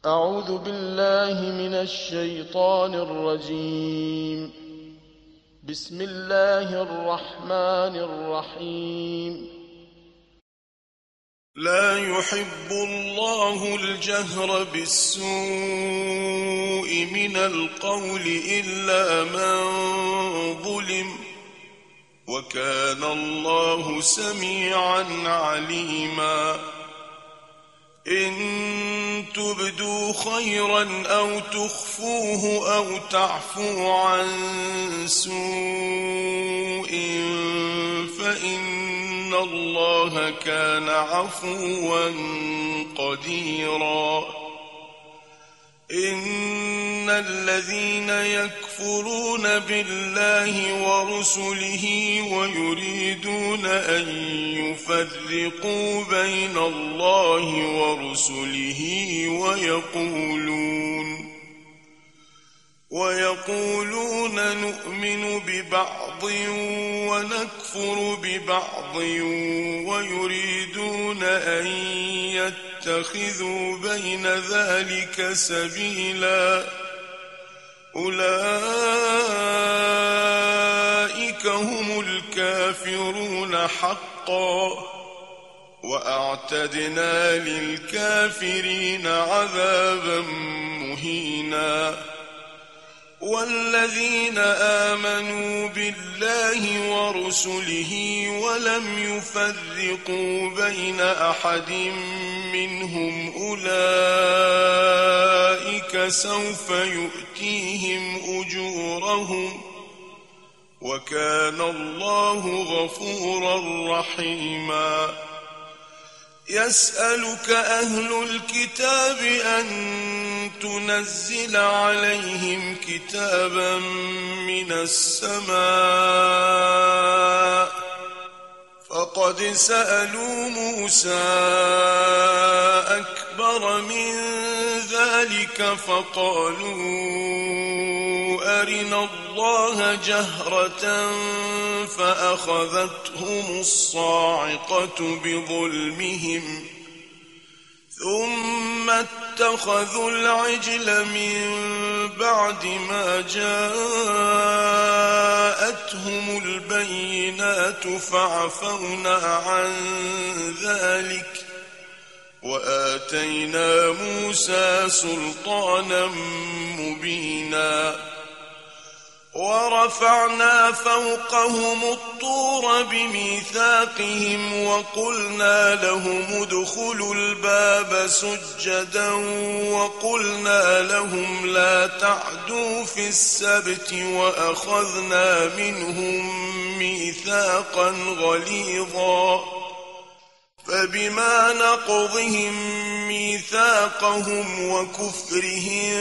أعوذ بالله من الشيطان الرجيم. بسم الله الرحمن الرحيم. لا يحب الله الجهر بالسوء من القول إلا من ظلم، وكان الله سميعا عليما. إن تبدوا خيرا أو تخفوه أو تعفو عن سوء فإن الله كان عفوا قديرا. إن الذين يكفرون بالله ورسله ويريدون أن يفرقوا بين الله ورسله ويقولون نؤمن ببعض ونكفر ببعض ويريدون أن يتخذوا بين ذلك سبيلا. أولئك هم الكافرون حقا، وأعتدنا للكافرين عذابا مهينا. والذين آمنوا بالله ورسله ولم يفرقوا بين أحد منهم أولئك سوف يؤتيهم أجورهم، وكان الله غفورا رحيما. يسألك أهل الكتاب أن تنزل عليهم كتابا من السماء، فقد سألوا موسى أكبر من ذلك فقالوا أرنا الله جهرة فأخذتهم الصاعقة بظلمهم ثم اتخذوا العجل من بعد ما جاءتهم البينات فعفونا عن ذلك وآتينا موسى سلطانا مبينا. ورفعنا فوقهم الطور بميثاقهم وقلنا لهم ادخلوا الباب سجدا وقلنا لهم لا تعدوا في السبت وأخذنا منهم ميثاقا غليظا. فبما نقضهم ميثاقهم وكفرهم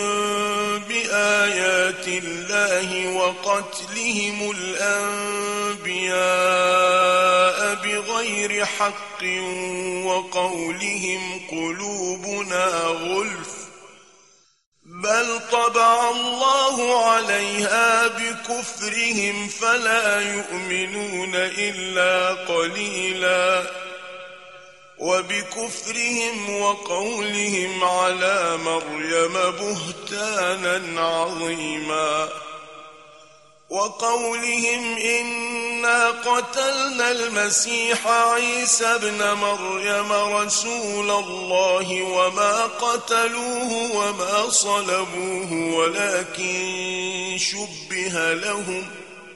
بآيات الله وقتلهم الأنبياء بغير حق وقولهم قلوبنا غلف بل طبع الله عليها بكفرهم فلا يؤمنون إلا قليلا. وبكفرهم وقولهم على مريم بهتانا عظيما. وقولهم إنا قتلنا المسيح عيسى ابن مريم رسول الله وما قتلوه وما صلبوه ولكن شبه لهم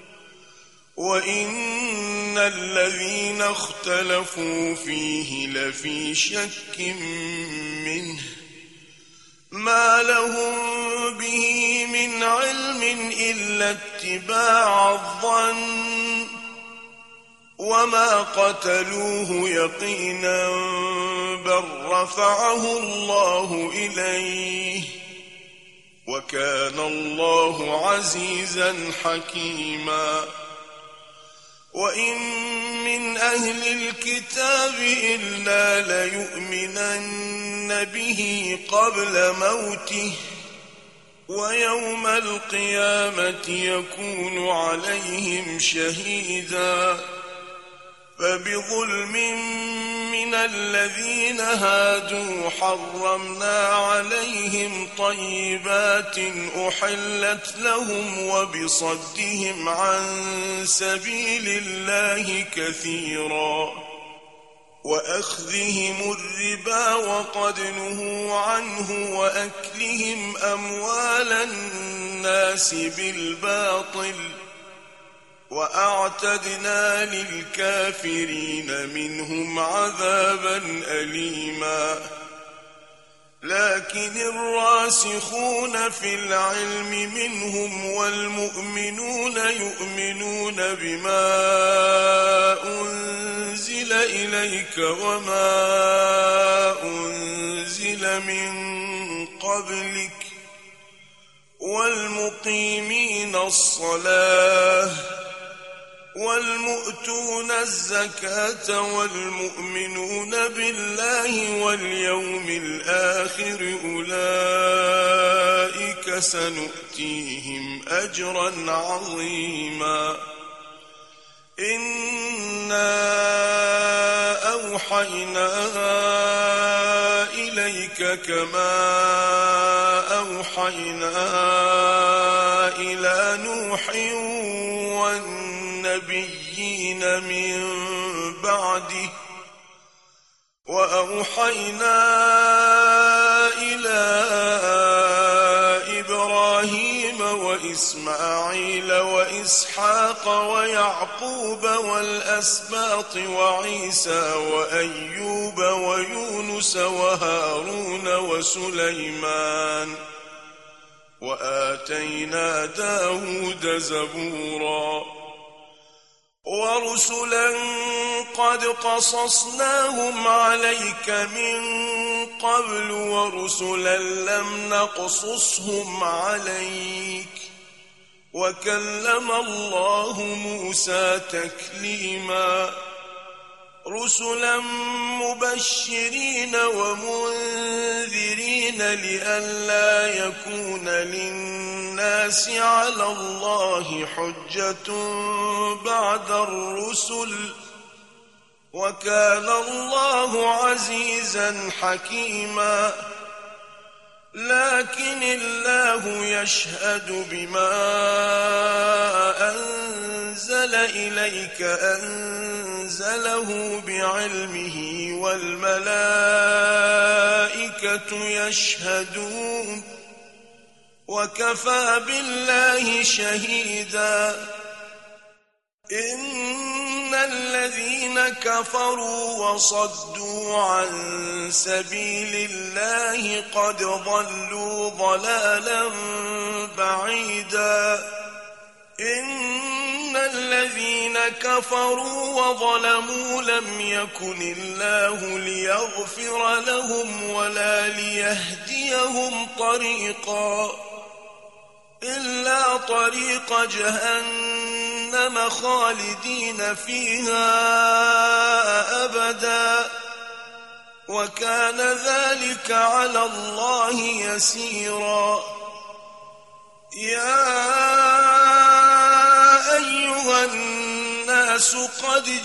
وإن الذين اختلفوا فيه لفي شك منه ما لهم به من علم إلا اتباع الظن وما قتلوه يقينا بل رفعه الله إليه وكان الله عزيزا حكيما. وإن من أهل الكتاب إلا ليؤمنن به قبل موته ويوم القيامة يكون عليهم شهيدا. فبظلم من الذين هادوا حرمنا عليهم طيبات أحلت لهم وبصدهم عن سبيل الله كثيرا وأخذهم الربا وقد نهوا عنه وأكلهم أموال الناس بالباطل وأعتدنا للكافرين منهم عذابا أليما لكن الراسخون في العلم منهم والمؤمنون يؤمنون بما أنزل إليك وما أنزل من قبلك والمقيمين الصلاة والمؤتون الزكاة والمؤمنون بالله واليوم الآخر أولئك سنؤتيهم أجرا عظيما إنا أوحينا إليك كما أوحينا إلى نوح والنبيين من بعده وأوحينا إلى إبراهيم وإسماعيل وإسحاق ويعقوب والأسباط وعيسى وأيوب ويونس وهارون وسليمان وآتينا داود زبورا ورسلا قد قصصناهم عليك من قبل ورسلا لم نقصصهم عليك وكلم الله موسى تكليما رسلا مبشرين ومنذرين لئلا يكون للناس على الله حجة بعد الرسل وكان الله عزيزا حكيما لكن الله يشهد بما أنزل إليك أنزله بعلمه والملائكة يشهدون وكفى بالله شهيدا إن الذين كفروا وصدوا عن سبيل الله قد ضلوا ضلالا بعيدا إن الذين كفروا وظلموا لم يكن الله ليغفر لهم ولا ليهديهم طريقا إلا طريق جهنم خالدين فيها أبدا وكان ذلك على الله يسيرا يا أيها الناس قد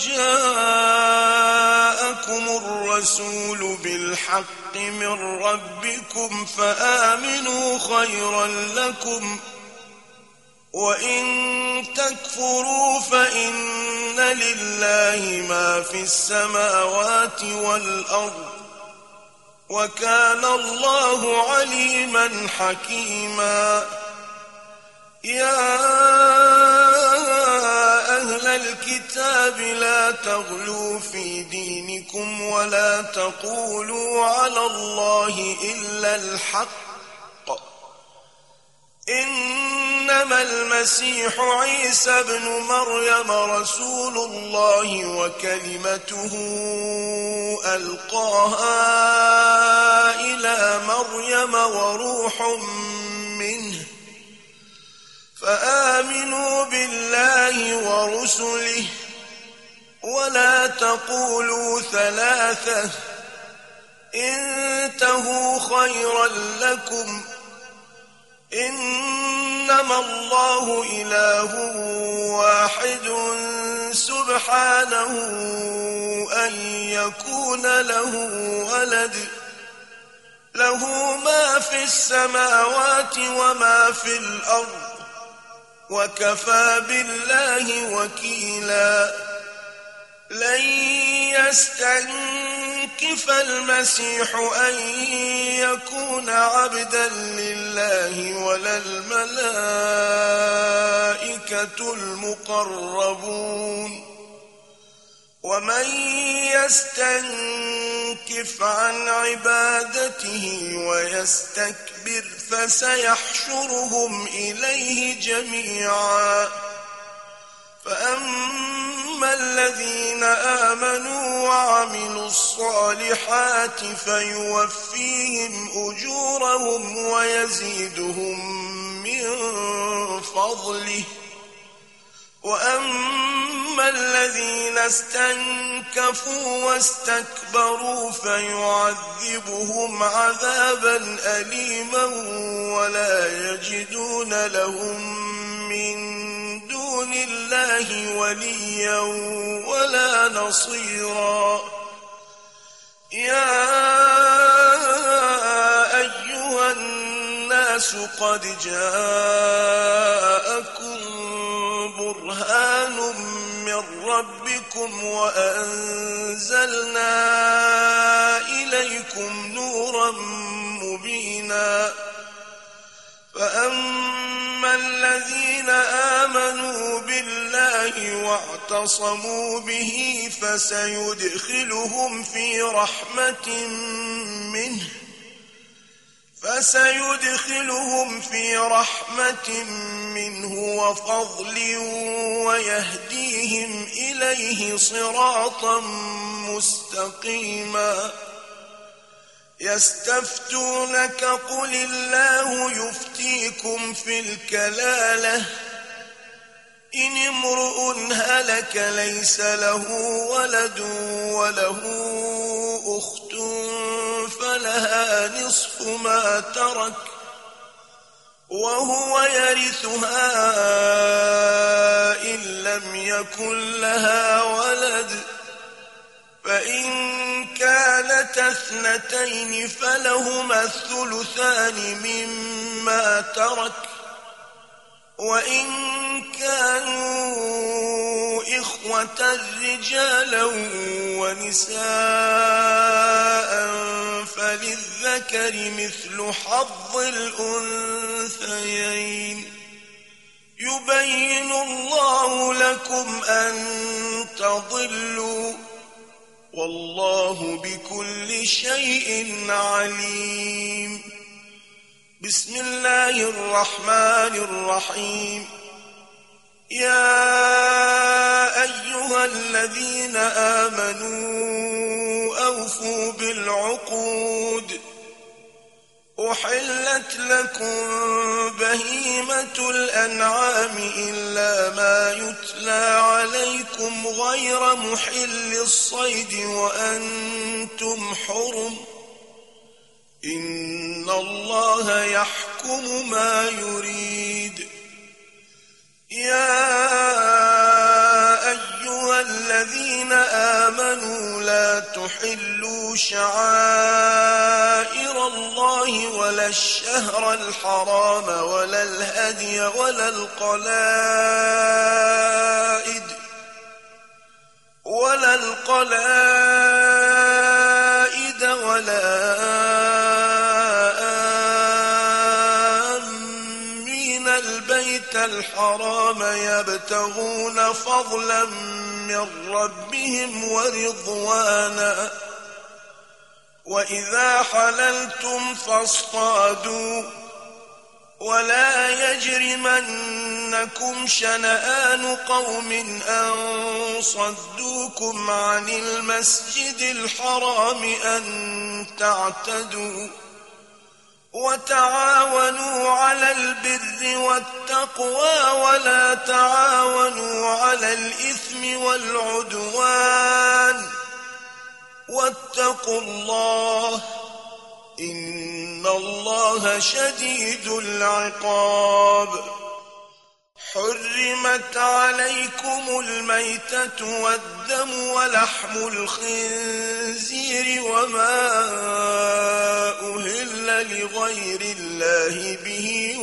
جاءكم الرسول بالحق من ربكم فآمنوا خيرا لكم وإن تكفروا فإن لله ما في السماوات والأرض وكان الله عليما حكيما يا أهل الكتاب لا تغلوا في دينكم ولا تقولوا على الله إلا الحق إنما المسيح عيسى ابن مريم رسول الله وكلمته ألقاها إلى مريم وروح منه فآمنوا بالله ورسله ولا تقولوا ثلاثة انتهوا خيرا لكم إنما الله إله واحد سبحانه أن يكون له ولد له ما في السماوات وما في الأرض وكفى بالله وكيلا لن يستنكف المسيح أن يكون عبدا لله ولا الملائكة المقربون ومن يستنكف عن عبادته ويستكبر فسيحشرهم إليه جميعا فأما الذين آمنوا وعملوا الصالحات فيوفيهم أجورهم ويزيدهم من فضله وأما الذين استنكفوا واستكبروا فيعذبهم عذابا أليما ولا يجدون لهم من دون الله وليا ولا نصيرا يا أيها الناس قد جاءكم برهان من ربكم وأنزلنا إليكم نورا مبينا فأما الذين آمنوا بالله واعتصموا به فسيدخلهم في رحمة منه وفضل ويهديهم إليه صراطا مستقيما يستفتونك قل الله يفتيكم في الكلالة إن امرؤ هلك ليس له ولد وله أخت فلها نصف ما ترك وهو يرثها إن لم يكن لها ولد فإن كانت اثنتين فلهما الثلثان مما ترك وإن كانوا إخوة رجالا ونساء فللذكر مثل حظ الأنثيين يبين الله لكم أن تضلوا والله بكل شيء عليم بسم الله الرحمن الرحيم يا أيها الذين آمنوا أوفوا بالعقود أحلت لكم بهيمة الأنعام إلا ما يتلى عليكم غير محل الصيد وأنتم حرم إن الله يحكم ما يريد يا أيها الذين آمنوا لا تحلوا شعائر الله ولا الشهر الحرام ولا الهدي ولا القلائد ولا آمين البيت الحرام يبتغون فضلا من ربهم ورضوانا وإذا حللتم فاصطادوا ولا يجرمنكم شنآن قوم أن صدوكم عن المسجد الحرام أن تعتدوا وتعاونوا على البر والتقوى ولا تعاونوا على الإثم والعدوان واتقوا الله إن الله شديد العقاب حرمت عليكم الميتة والدم ولحم الخنزير وما أهل لغير الله به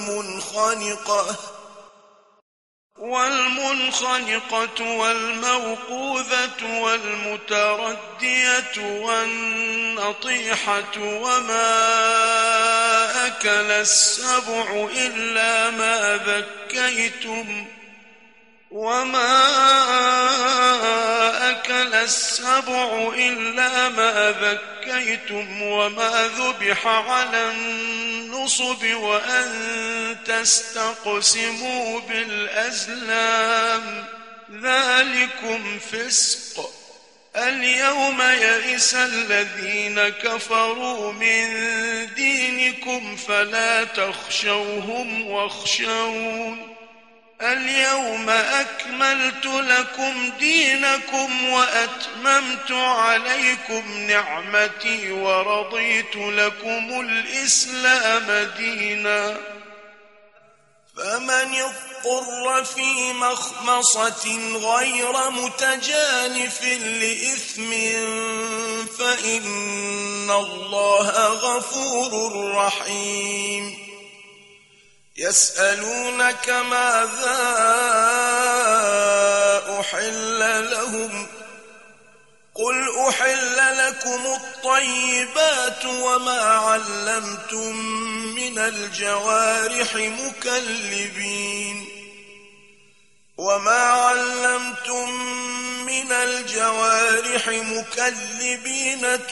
والمنخنقة والموقوذة والمتردية والنطيحة وما أكل السبع إلا ما ذكيتم وما ذبح على النصب وأن تستقسموا بالأزلام ذلكم فسق. اليوم يئس الذين كفروا من دينكم فلا تخشوهم واخشون. اليوم أكملت لكم دينكم وأتممت عليكم نعمتي ورضيت لكم الإسلام دينا. فمن اضطر في مخمصة غير متجانف لإثم فإن الله غفور رحيم. يسألونك ماذا أحل لهم قل أحل لكم الطيبات وما علمتم من الجوارح مكلبين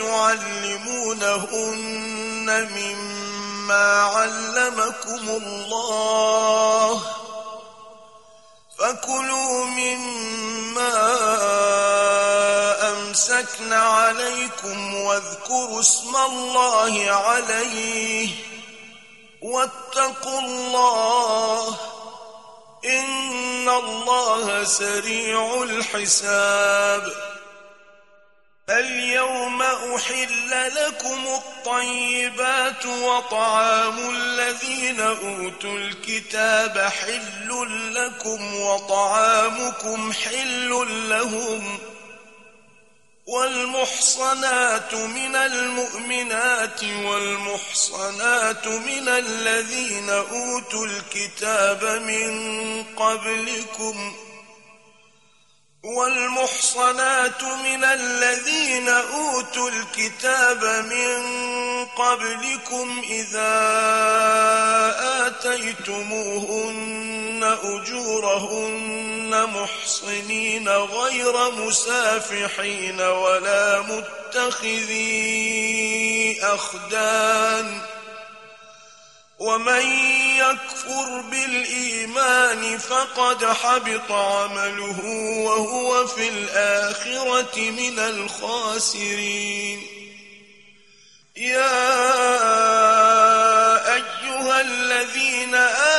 تعلمونهن مما علمكم الله فكلوا مما أمسكن عليكم واذكروا اسم الله عليه واتقوا الله إن الله سريع الحساب. اليوم أحل لكم الطيبات وطعام الذين أوتوا الكتاب حل لكم وطعامكم حل لهم والمحصنات من المؤمنات والمحصنات من الذين أوتوا الكتاب من قبلكم إذا آتيتموهن أجورهن محصنين غير مسافحين ولا متخذي أخدان ومن يكفر بالإيمان فقد حبط عمله وهو في الآخرة من الخاسرين. يا أيها الذين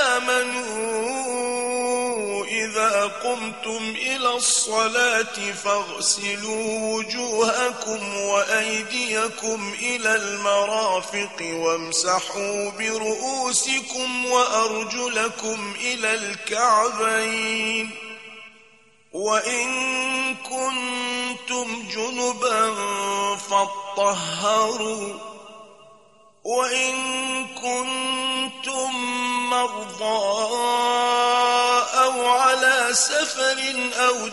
آمنوا إذا قمتم إلى الصلاة فاغسلوا وجوهكم وأيديكم إلى المرافق وامسحوا برؤوسكم وأرجلكم إلى الكعبين وإن كنتم جنبا فاطهروا وإن كنتم مرضى أو على سفر أو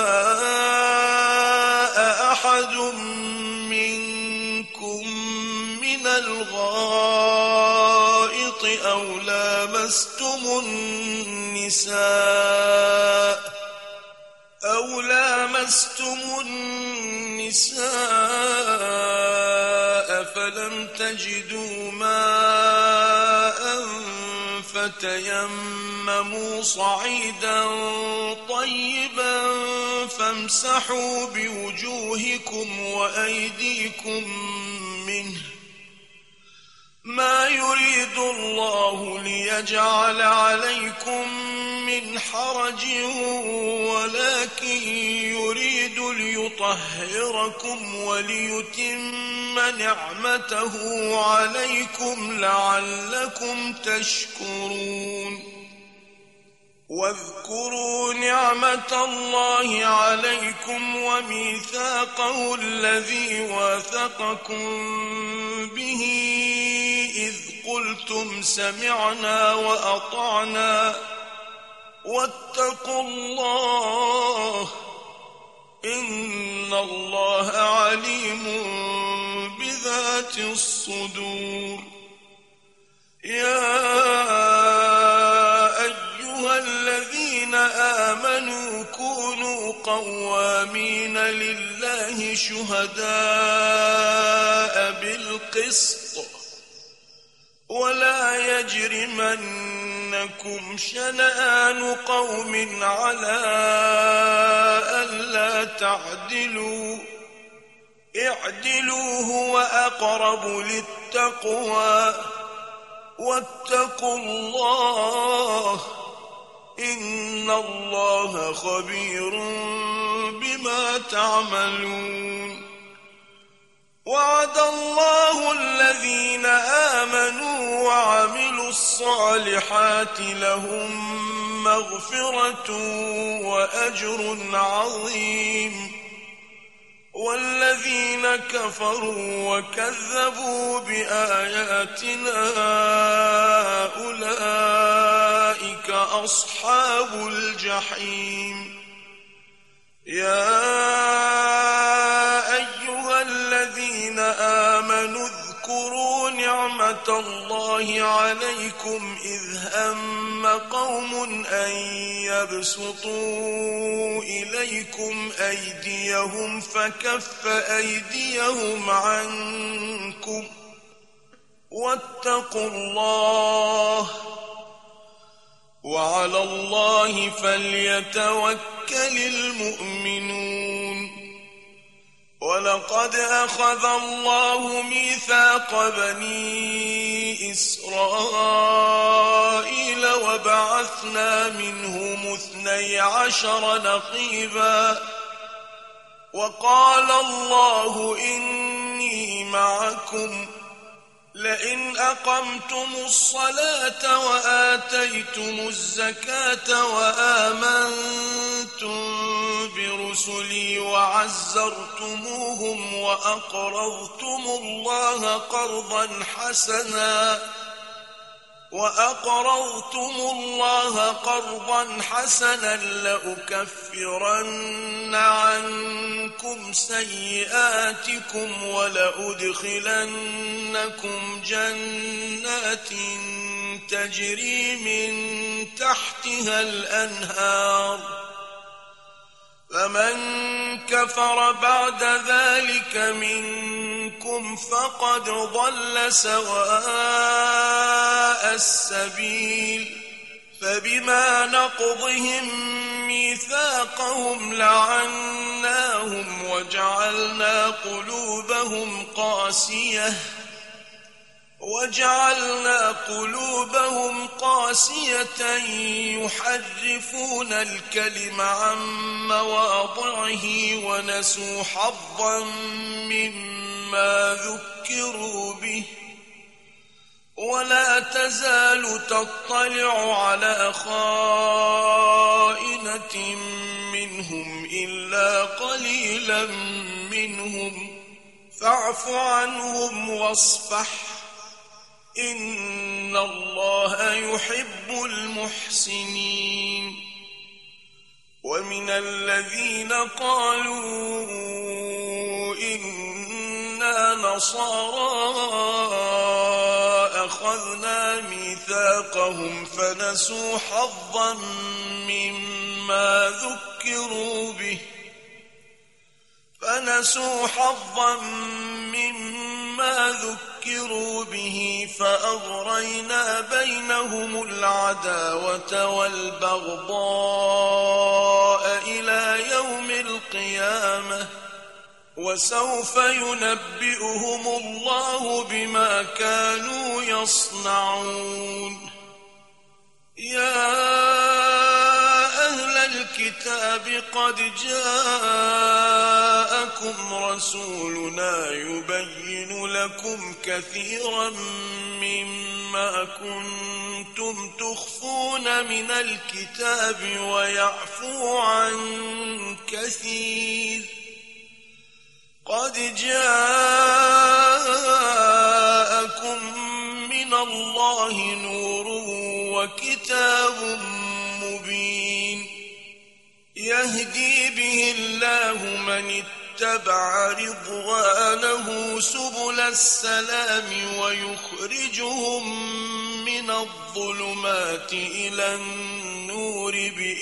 جاء أحد منكم من الغائط أو لامستم النساء فلم تجدوا ماء فتيمموا صعيدا طيبا فامسحوا بوجوهكم وأيديكم منه ما يريد الله ليجعل عليكم من حرج ولكن يريد ليطهركم وليتم نعمته عليكم لعلكم تشكرون. واذكروا نعمة الله عليكم وميثاقه الذي واثقكم به إذ قلتم سمعنا وأطعنا واتقوا الله إن الله عليم بذات الصدور. يا أيها الذين آمنوا كونوا قوامين لله شهداء بالقسط ولا يجرمنكم شنآن قوم على ألا تعدلوا اعدلوا هو أقرب للتقوى واتقوا الله إن الله خبير بما تعملون. وعد الله الذين آمنوا وعملوا الصالحات لهم مغفرة وأجر عظيم. والذين كفروا وكذبوا بآياتنا أولئك أصحاب الجحيم. يا أيها الذين آمنوا اذكروا نعمة الله عليكم إذ هم قوم أن يبسطوا إليكم أيديهم فكف أيديهم عنكم واتقوا الله وعلى الله فليتوكل المؤمنون. ولقد أخذ الله ميثاق بني إسرائيل وبعثنا منهم 12 نقيبا وقال الله إني معكم لئن أقمتم الصلاة وآتيتم الزكاة وآمنتم برسلي وعزرتموهم وأقرضتم الله قرضا حسنا لأكفرن عنكم سيئاتكم ولأدخلنكم جنات تجري من تحتها الأنهار فمن كفر بعد ذلك منكم فقد ضل سواء السبيل. فبما نقضهم ميثاقهم لعناهم وجعلنا قلوبهم قاسية يحرفون الكلم عن مواضعه ونسوا حظا مما ذكروا به ولا تزال تطلع على خائنة منهم إلا قليلا منهم فاعف عنهم واصفح إن الله يحب المحسنين. ومن الذين قالوا إنا نصارى أخذنا ميثاقهم فنسوا حظا مما ذكروا به فأغرينا بينهم العداوة والبغضاء إلى يوم القيامة وسوف ينبئهم الله بما كانوا يصنعون. يا أهل الكتاب قد جاءكم رسولنا يبين لكم كثيرا مما ما كنتم تخفون من الكتاب ويعفو عن كثير. قد جاءكم من الله نور وكتاب مبين يهدي به الله من اتبع رضوانه سبل السلام ويخرجهم من الظلمات إلى النور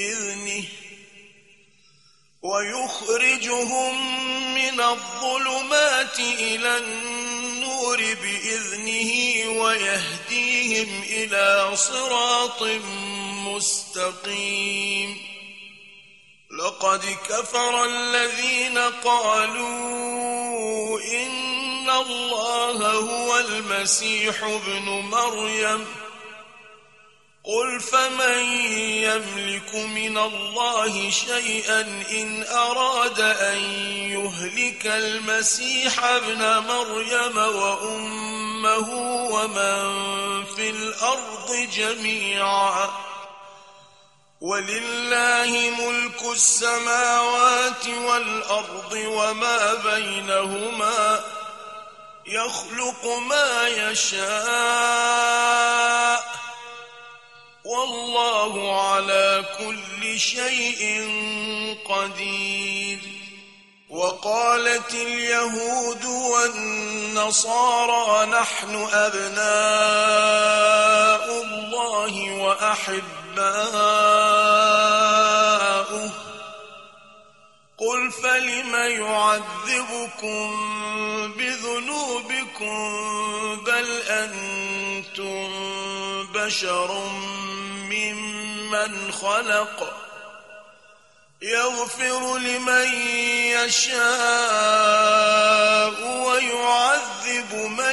بإذنه ويهديهم إلى صراط مستقيم. لقد كفر الذين قالوا إن الله هو المسيح ابن مريم. قل فمن يملك من الله شيئا إن أراد أن يهلك المسيح ابن مريم وأمه ومن في الأرض جميعا. ولله ملك السماوات والأرض وما بينهما يخلق ما يشاء والله على كل شيء قدير. وقالت اليهود والنصارى نحن أبناء الله وأحباؤه. قل فلم يعذبكم بذنوبكم بل أنتم بشر ممن خلق يغفر لمن يشاء ويعذب من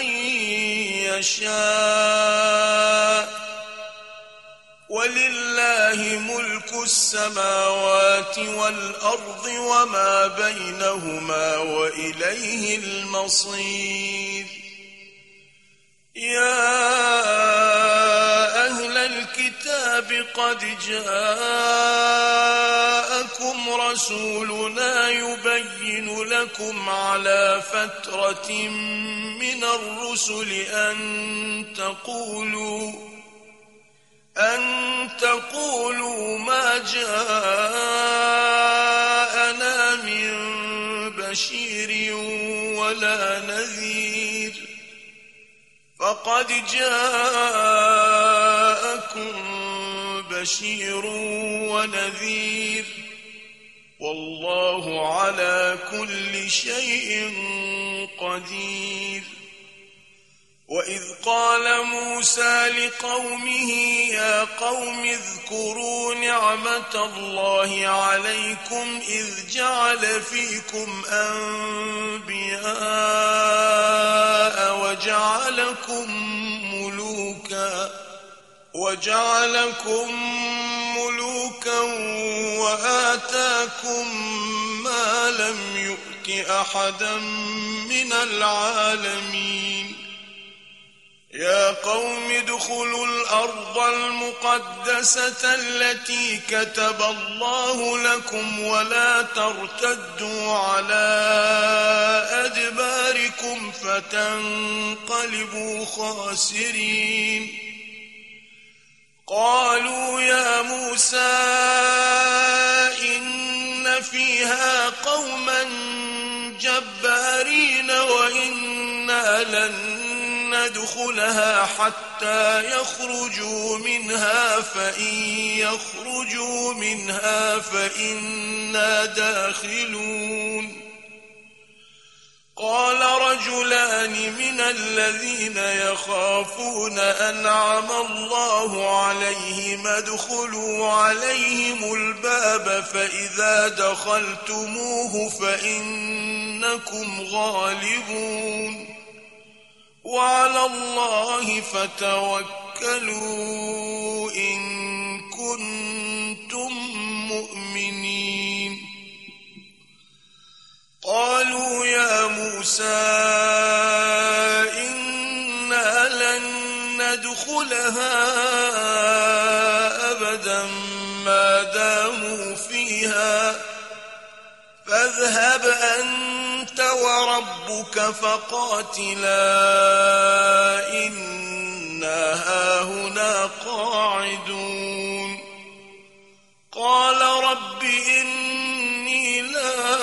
يشاء ولله ملك السماوات والأرض وما بينهما وإليه المصير. يا أهل الكتاب قد جاءكم رسولنا يبين لكم على فترة من الرسل أن تقولوا ما جاءنا من بشير ولا نذير. فقد جاءكم بشير ونذير والله على كل شيء قدير. وإذ قال موسى لقومه يا قوم اذكروا نعمة الله عليكم إذ جعل فيكم أنبياء وجعلكم ملوكا وآتاكم ما لم يؤت أحدا من العالمين. يا قوم ادخلوا الأرض المقدسة التي كتب الله لكم ولا ترتدوا على أدباركم فتنقلبوا خاسرين. قالوا يا موسى إن فيها قوما جبارين وإنا لن ندخلها حتى يخرجوا منها فإن يخرجوا منها فإنا داخلون. قال رجلان من الذين يخافون أنعم الله عليهم ادخلوا عليهم الباب فإذا دخلتموه فإنكم غالبون وعلى الله فتوكلوا إن كنتم مؤمنين. قالوا يا موسى إنا لن ندخلها أبدا ما داموا فيها فاذهب أنت وربك فقاتلا إنا هاهنا قاعدون قال رب إني لا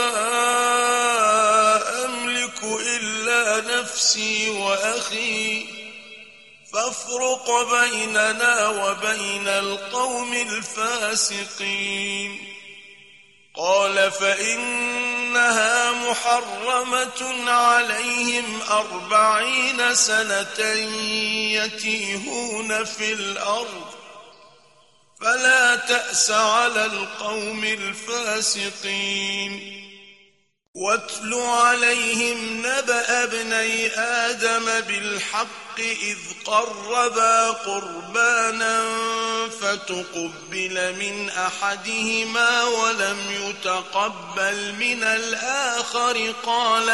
أملك إلا نفسي وأخي فافرق بيننا وبين القوم الفاسقين قال فإنها محرمة عليهم 40 سنة يتيهون في الأرض فلا تأس على القوم الفاسقين واتل عليهم نبأ ابني آدم بالحق إذ قربا قربانا فتقبل من أحدهما ولم يتقبل من الآخر قال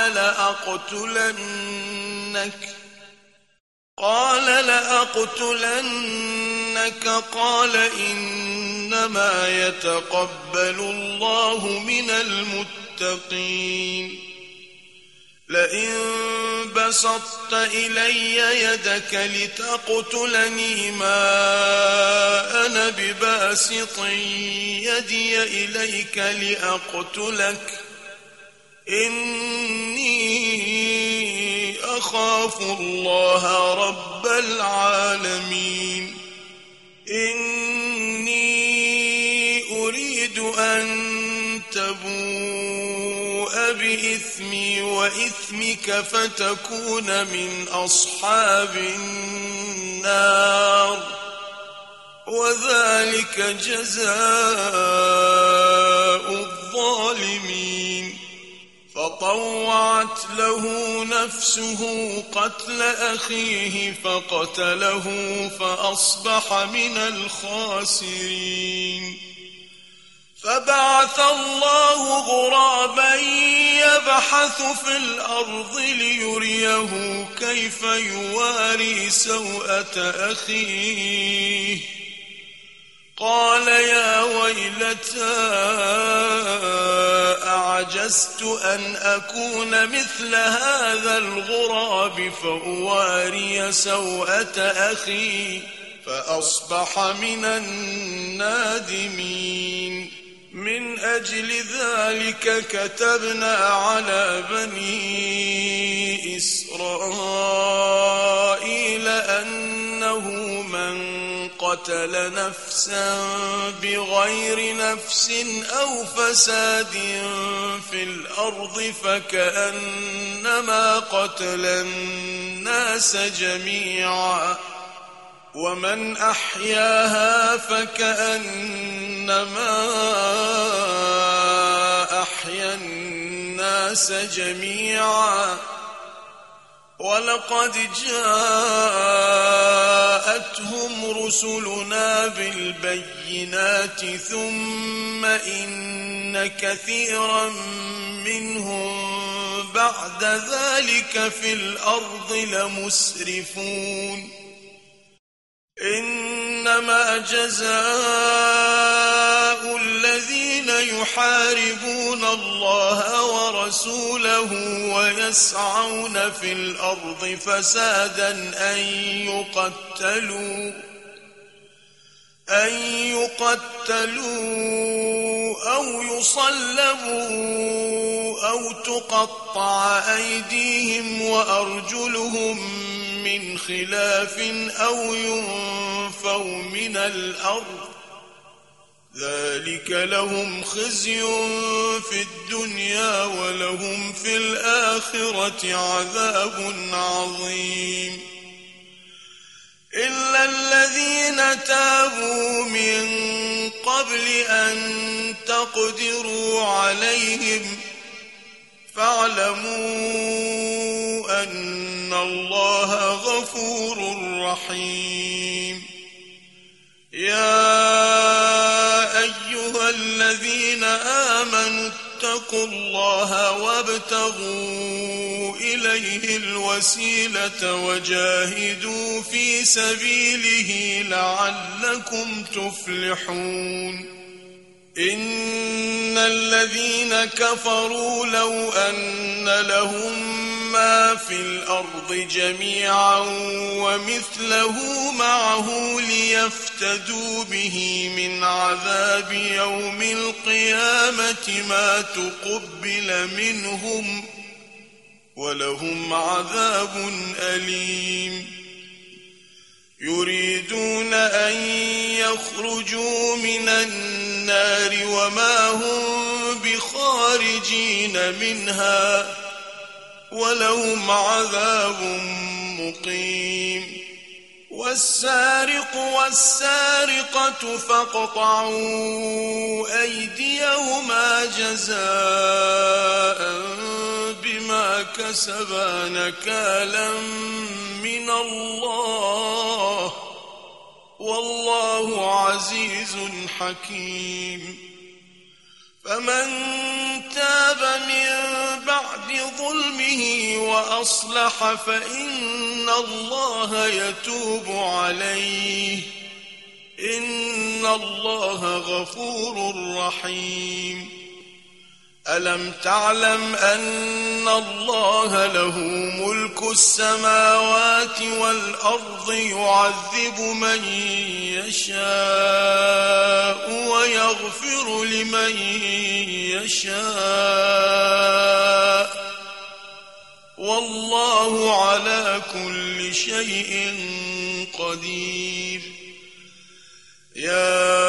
لأقتلنك قال إنما يتقبل الله من المتقين لئن بسطت إلي يدك لتقتلني ما أنا بباسط يدي إليك لأقتلك إني أخاف الله رب العالمين إني أريد أن تبوء بإثمي وإثمك فتكون من أصحاب النار وذلك جزاء الظالمين فطوعت له نفسه قتل أخيه فقتله فأصبح من الخاسرين فبعث الله غرابا يبحث في الأرض ليريه كيف يواري سوءة أخيه قال يا ويلتى أعجزت أن أكون مثل هذا الغراب فأواري سوءة أخي فأصبح من النادمين من أجل ذلك كتبنا على بني إسرائيل أنه من قتل نفسا بغير نفس أو فساد في الأرض فكأنما قتل الناس جميعا ومن أحياها فكأنما أحيا الناس جميعا ولقد جاءتهم رسلنا بالبينات ثم إن كثيرا منهم بعد ذلك في الأرض لمسرفون إنما جزاء الذين يحاربون الله ورسوله ويسعون في الأرض فسادا أن يقتلوا أو يصلبوا أو تقطع أيديهم وأرجلهم من خلاف أو ينفوا من الأرض ذلك لهم خزي في الدنيا ولهم في الآخرة عذاب عظيم إلا الذين تابوا من قبل أن تقدروا عليهم فاعلموا أن الله غفور رحيم يا أيها الذين آمنوا فاتقوا الله وابتغوا إليه الوسيلة وجاهدوا في سبيله لعلكم تفلحون إن الذين كفروا لو أن لهم ما في الأرض جميعا ومثله معه ليفتدوا به من عذاب يوم القيامة ما تقبل منهم ولهم عذاب أليم يريدون أن يخرجوا من النار وما هم بخارجين منها ولهم عذاب مقيم والسارق والسارقة فاقطعوا أيديهما جزاء بما كسبا نكالا من الله والله عزيز حكيم فمن تاب من بعد ظلمه وأصلح فإن الله يتوب عليه إن الله غفور رحيم ألم تعلم أن الله له ملك السماوات والأرض يعذب من يشاء ويغفر لمن يشاء والله على كل شيء قدير يا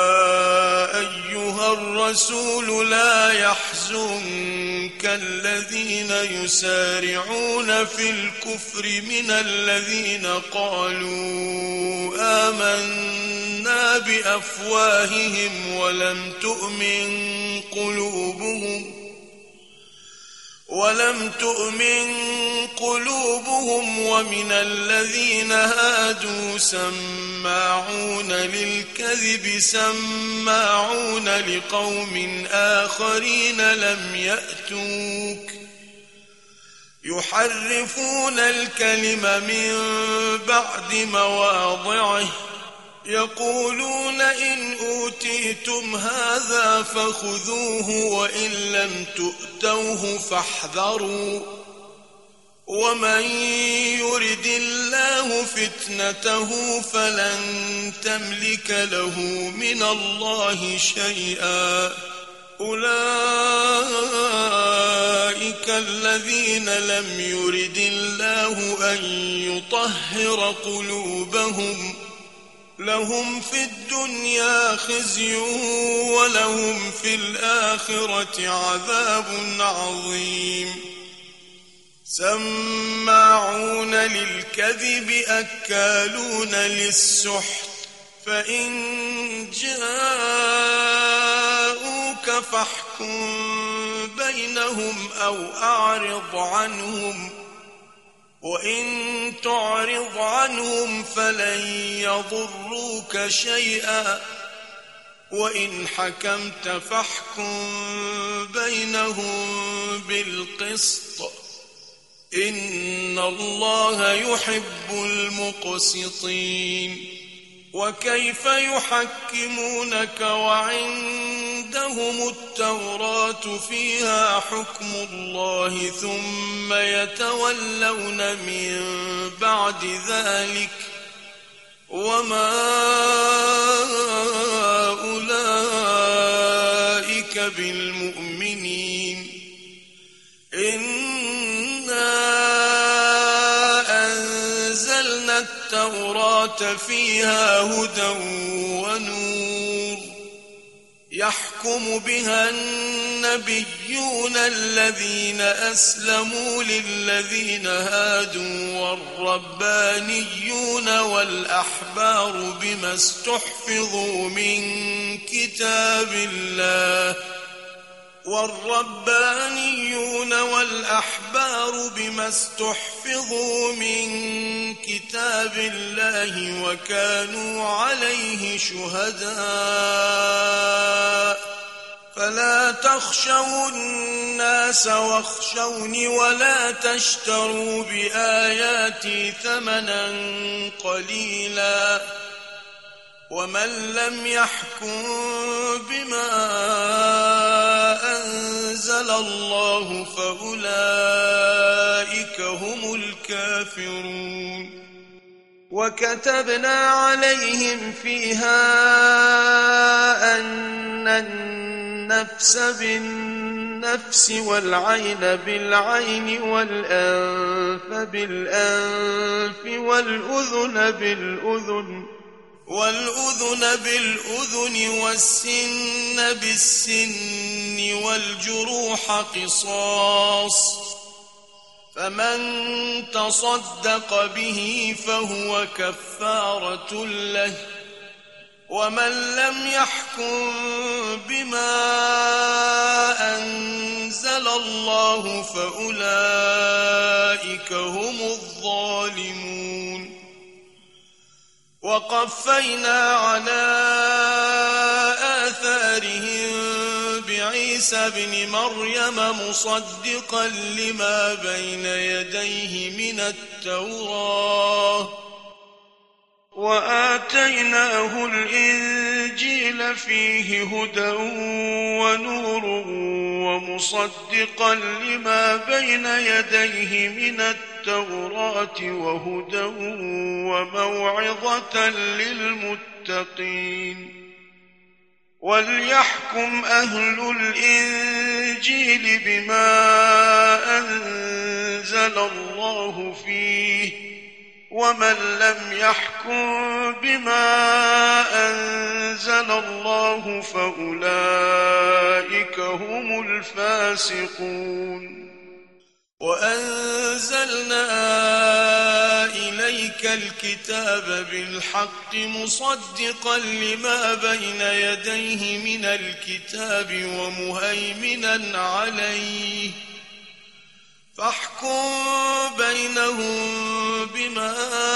أيها الرسول لا يحزنك الذين يسارعون في الكفر من الذين قالوا آمنا بأفواههم ولم تؤمن قلوبهم ومن الذين هادوا سماعون للكذب سماعون لقوم آخرين لم يأتوك يحرفون الكلم من بعد مواضعه يقولون إن أوتيتم هذا فخذوه وإن لم تؤتوه فاحذروا ومن يرد الله فتنته فلن تملك له من الله شيئا أولئك الذين لم يرد الله أن يطهر قلوبهم لهم في الدنيا خزي ولهم في الآخرة عذاب عظيم سماعون للكذب أكالون للسحت فإن جاءوك فاحكم بينهم أو أعرض عنهم وإن تعرض عنهم فلن يضروك شيئا وإن حكمت فاحكم بينهم بالقسط إن الله يحب المقسطين وكيف يحكمونك وعندهم التوراة فيها حكم الله ثم يتولون من بعد ذلك وما أولئك بالمؤمنين التوراة فيها هدى ونور يحكم بها النبيون الذين أسلموا للذين هادوا والربانيون والأحبار بما استحفظوا من كتاب الله وكانوا عليه شهداء فلا تخشوا الناس واخشوني ولا تشتروا بآياتي ثمنا قليلا ومن لم يحكم بما أنزل الله فأولئك هم الكافرون. وكتبنا عليهم فيها أن النفس بالنفس والعين بالعين والأنف بالأنف والأذن بالأذن والسن بالسن والجروح قصاص فمن تصدق به فهو كفارة له ومن لم يحكم بما أنزل الله فأولئك هم الظالمون. وقفينا على آثارهم بعيسى ابن مريم مصدقا لما بين يديه من التوراة وآتيناه الإنجيل فيه هدى ونور ومصدقا لما بين يديه من التوراة وهدى وموعظة للمتقين. وليحكم أهل الإنجيل بما أنزل الله فيه ومن لم يحكم بما أنزل الله فأولئك هم الفاسقون. وأنزلنا إليك الكتاب بالحق مصدقا لما بين يديه من الكتاب ومهيمنا عليه فاحكم بينهم بما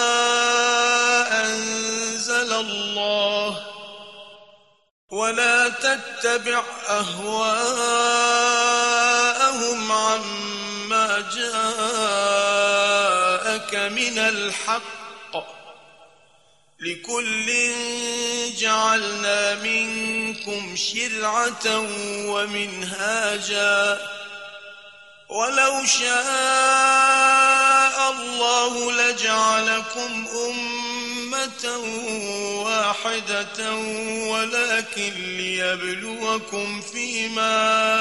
أنزل الله ولا تتبع أهواءهم عما جاءك من الحق لكل جعلنا منكم شرعة ومنهاجا ولو شاء الله لجعلكم أمة واحدة ولكن ليبلوكم فيما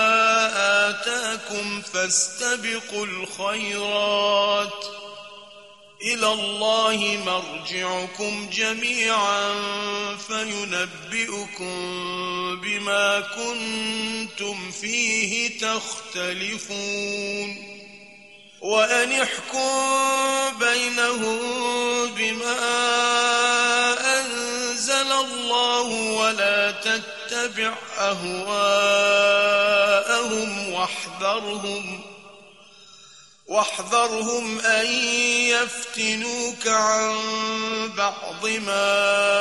آتاكم فاستبقوا الخيرات إلى الله مرجعكم جميعا فينبئكم بما كنتم فيه تختلفون. وأن احكم بينهم بما أنزل الله ولا تتبع أهواءهم واحذرهم أن يفتنوك عن بعض ما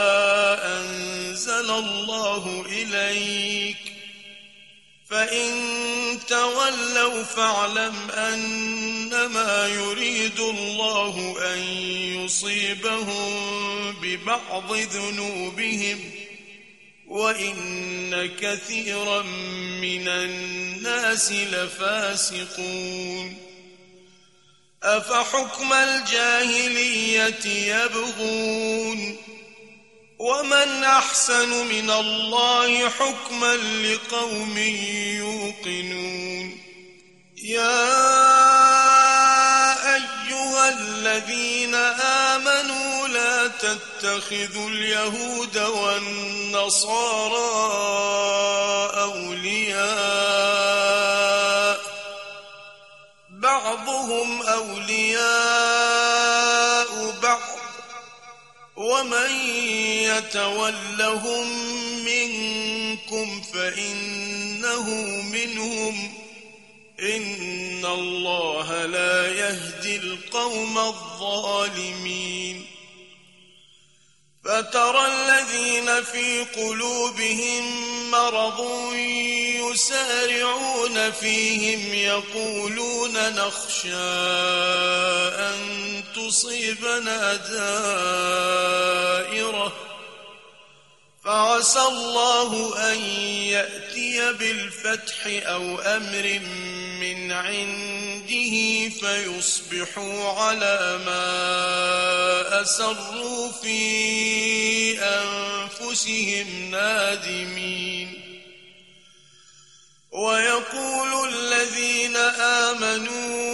أنزل الله إليك فإن تولوا فاعلم أنما يريد الله أن يصيبهم ببعض ذنوبهم وإن كثيرا من الناس لفاسقون. أفحكم الجاهلية يبغون ومن أحسن من الله حكما لقوم يوقنون. يا أيها الذين آمنوا لا تتخذوا اليهود والنصارى أولياء بعضهم أولياء بعض ومن يتولهم منكم فإنه منهم إن الله لا يهدي القوم الظالمين. فترى الذين في قلوبهم مرض يسارعون فيهم يقولون نخشى أن تصيبنا دائرة فعسى الله أن يأتي بالفتح أو أمر من عنده فيصبحوا على ما أسروا في أنفسهم نادمين ويقول الذين آمنوا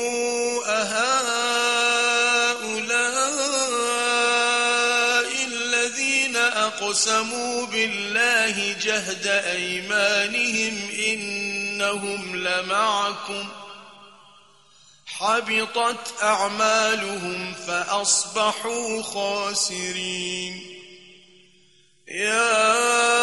أهؤلاء الذين أقسموا بالله جهد أيمانهم إنهم لمعكم حبطت أعمالهم فأصبحوا خاسرين يا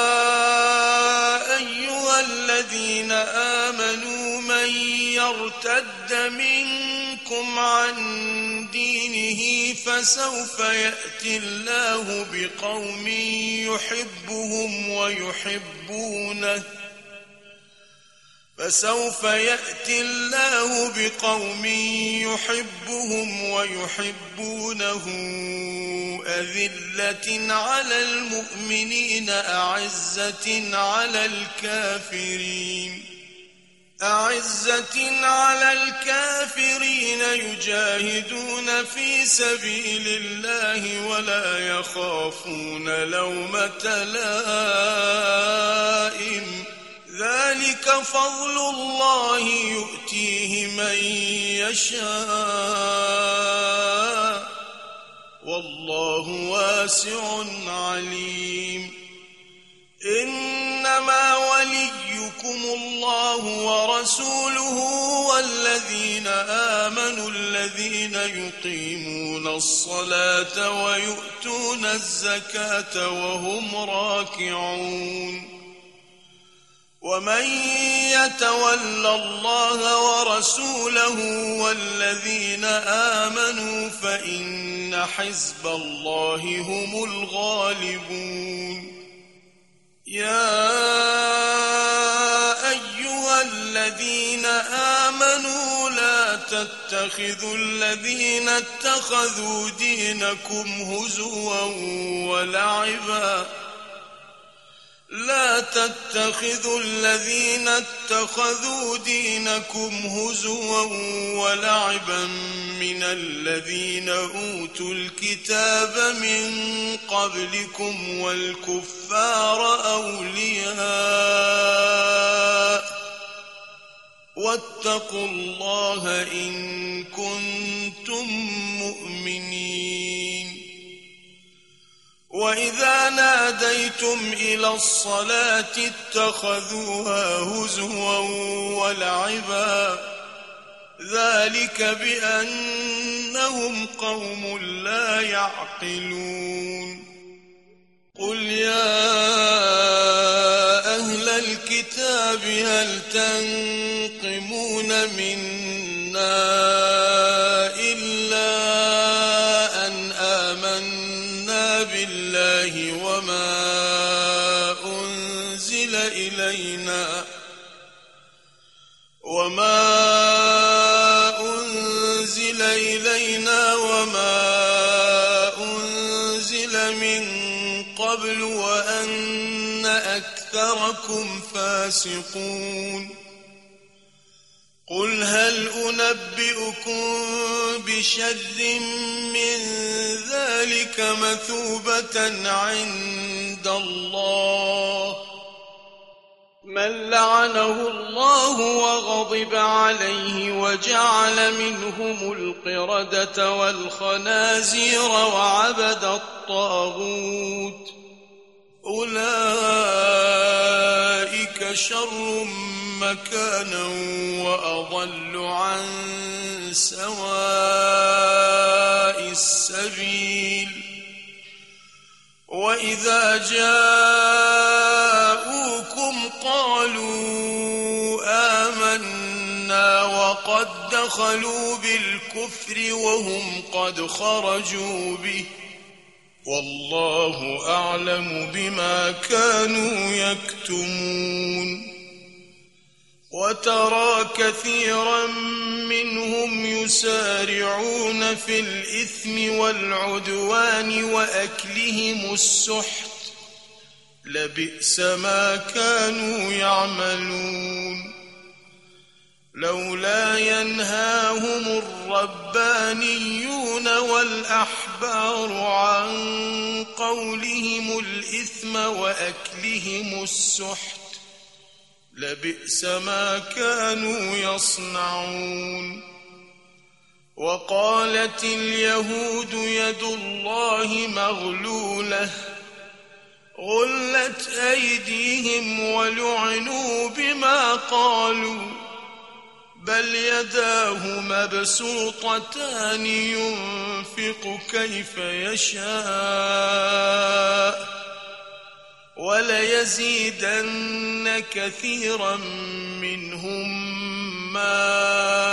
أيها الذين آمنوا من يرتد منكم عن دينه فسوف يأتي الله بقوم يحبهم ويحبونه أذلة على المؤمنين أعزة على الكافرين يجاهدون في سبيل الله ولا يخافون لومة لائم ذلك فضل الله يؤتيه من يشاء والله واسع عليم إنما وليكم الله ورسوله والذين آمنوا الذين يقيمون الصلاة ويؤتون الزكاة وهم راكعون ومن يتول الله ورسوله والذين آمنوا فإن حزب الله هم الغالبون يا أيها الذين آمنوا لا تتخذوا الذين اتخذوا دينكم هزوا ولعبا من الذين أوتوا الكتاب من قبلكم والكفار أولياء واتقوا الله إن كنتم مؤمنين وإذا ناديتم إلى الصلاة اتخذوها هزوا ولعبا ذلك بأنهم قوم لا يعقلون قل يا أهل الكتاب هل تنقمون منا إلا أن آمنا بالله وما أنزل إلينا وما أنزل من قبل وأن أكثركم فاسقون قل هل أنبئكم بشر من ذلك مثوبة عند الله من لعنه الله وغضب عليه وجعل منهم القردة والخنازير وعبد الطاغوت أولئك شر مكانا وأضل عن سواء السبيل وإذا جاءوكم قالوا آمنا وقد دخلوا بالكفر وهم قد خرجوا به والله أعلم بما كانوا يكتمون وترى كثيرا منهم يسارعون في الإثم والعدوان وأكلهم السحت لبئس ما كانوا يعملون لولا ينهاهم الربانيون والأحبار عن قولهم الإثم وأكلهم السحت لبئس ما كانوا يصنعون وقالت اليهود يد الله مغلولة غلت أيديهم ولعنوا بما قالوا بل يداه مبسوطتان ينفق كيف يشاء وليزيدن كثيرا منهم ما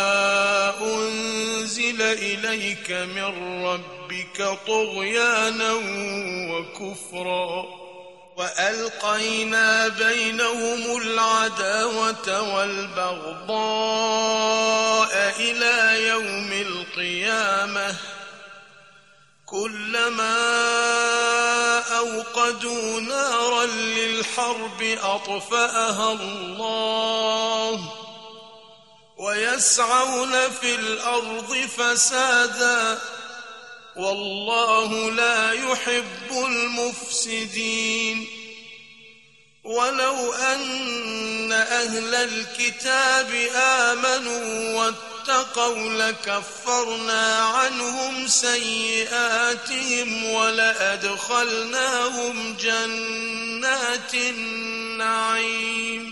أنزل إليك من ربك طغيانا وكفرا وألقينا بينهم العداوة والبغضاء إلى يوم القيامة كلما أوقدوا نارا للحرب أطفأها الله ويسعون في الأرض فسادا والله لا يحب المفسدين ولو أن أهل الكتاب آمنوا واتقوا لكفرنا عنهم سيئاتهم ولأدخلناهم جنات النعيم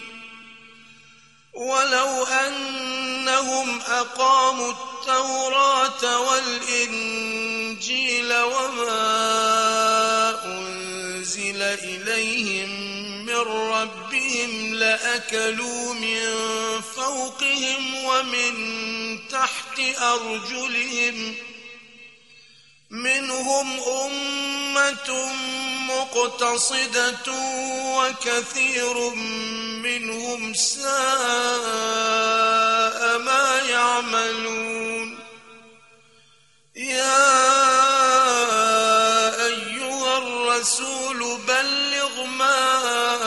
ولو أنهم أقاموا التوراة والإنجيل وما أنزل إليهم من ربهم لأكلوا من فوقهم ومن تحت أرجلهم منهم أمة مقتصدة وكثير منهم ساء ما يعملون يا أيها الرسول بلغ ما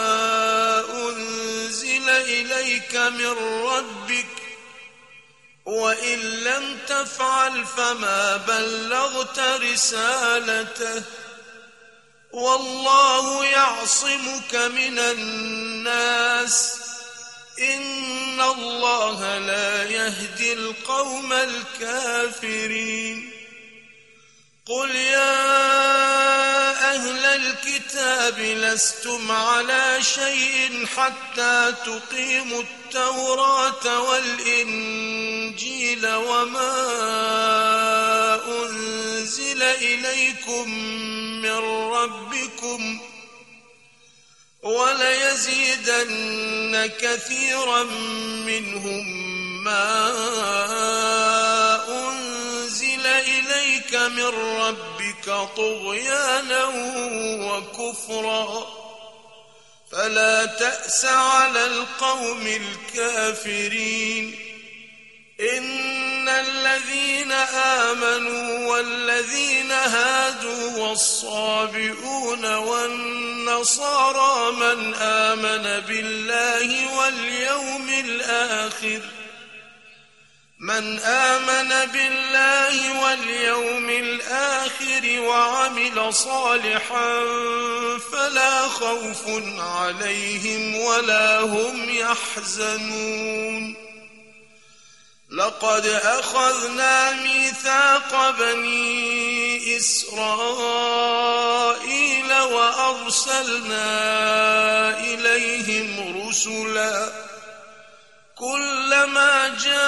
أنزل إليك من ربك وإن لم تفعل فما بلغت رسالته والله يعصمك من الناس إن الله لا يهدي القوم الكافرين قل يا أهل الكتاب لستم على شيء حتى تقيموا التوراة والإنجيل وما أنزل إليكم من ربكم وليزيدن كثيرا منهم ما أنزل إليك من ربك طغيانا وكفرا فلا تأس على القوم الكافرين إن الذين آمنوا والذين هادوا والصابئون والنصارى من آمن بالله واليوم الآخر وعمل صالحا فلا خوف عليهم ولا هم يحزنون لقد أخذنا ميثاق بني إسرائيل وأرسلنا إليهم رسلا كلما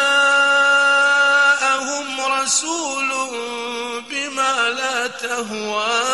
جاءهم رسول بما لا تهوى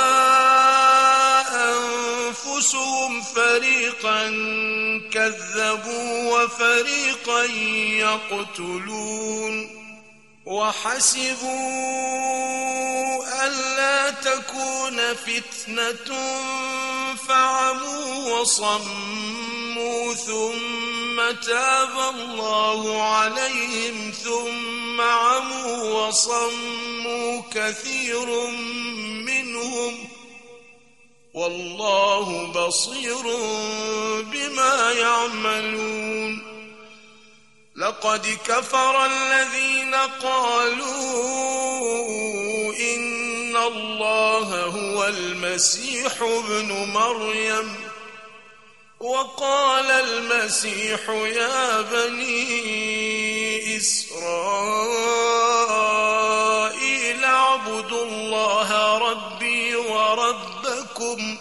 أنفسهم فريقا كذبوا وفريقا يقتلون وحسبوا لئلا تكون فتنة فعموا وصموا ثم تاب الله عليهم ثم عموا وصموا كثير منهم والله بصير بما يعملون لقد كفر الذين قالوا إن الله هو المسيح ابن مريم وقال المسيح يا بني إسرائيل اعبدوا الله ربي وربكم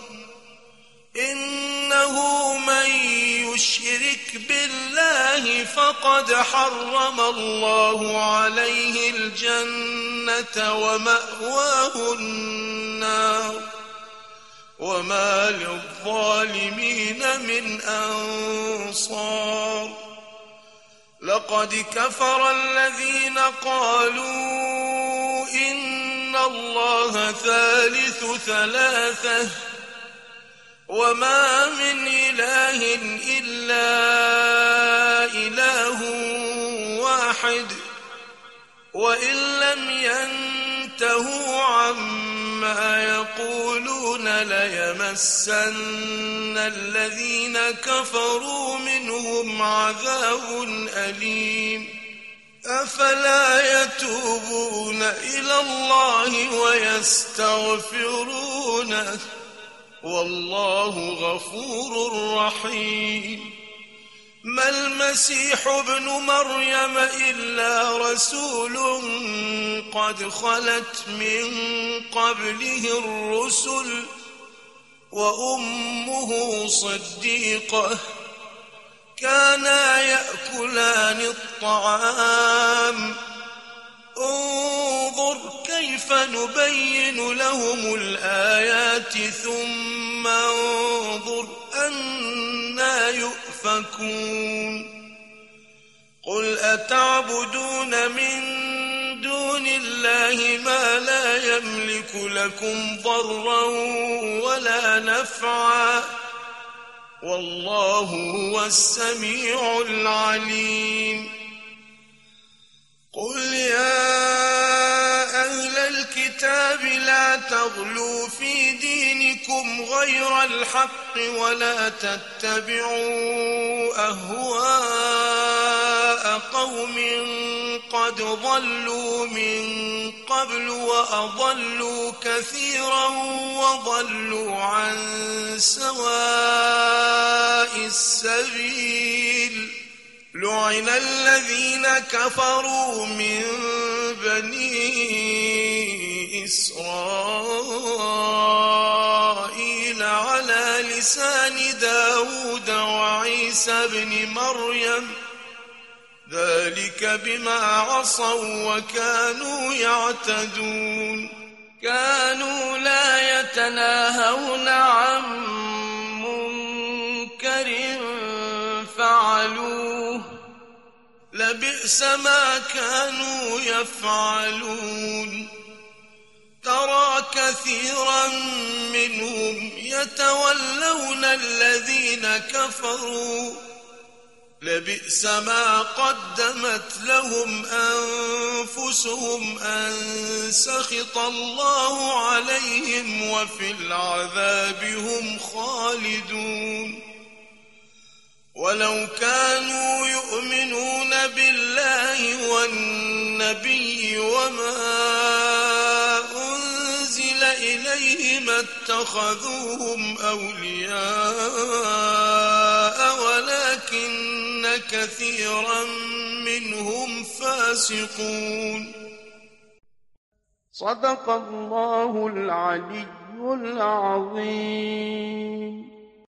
إنه من يشرك بالله فقد حرم الله عليه الجنة ومأواه النار وما للظالمين من أنصار لقد كفر الذين قالوا إن الله ثالث ثلاثة وما من إله إلا إله واحد وإن لم ينتهوا عما يقولون ليمسن الذين كفروا منهم عذاب أليم أفلا يتوبون إلى الله ويستغفرونه والله غفور رحيم ما المسيح ابن مريم إلا رسول قد خلت من قبله الرسل وأمه صديقة كانا يأكلان الطعام انظر كيف نبين لهم الآيات ثم انظر أنى يؤفكون قل أتعبدون من دون الله ما لا يملك لكم ضرا ولا نفعا والله هو السميع العليم قل يا أهل الكتاب لا تغلوا في دينكم غير الحق ولا تتبعوا أهواء قوم قد ضلوا من قبل وأضلوا كثيرا وضلوا عن سواء السبيل لعن الذين كفروا من بني إسرائيل على لسان داود وعيسى بن مريم ذلك بما عصوا وكانوا يعتدون كانوا لا يتناهون عن منكر فعلوه لبئس ما كانوا يفعلون ترى كثيرا منهم يتولون الذين كفروا لبئس ما قدمت لهم أنفسهم أن سخط الله عليهم وفي العذاب هم خالدون ولو كانوا يؤمنون بالله والنبي وما أنزل إليه ما اتخذوهم أولياء ولكن كثيرا منهم فاسقون صدق الله العلي العظيم.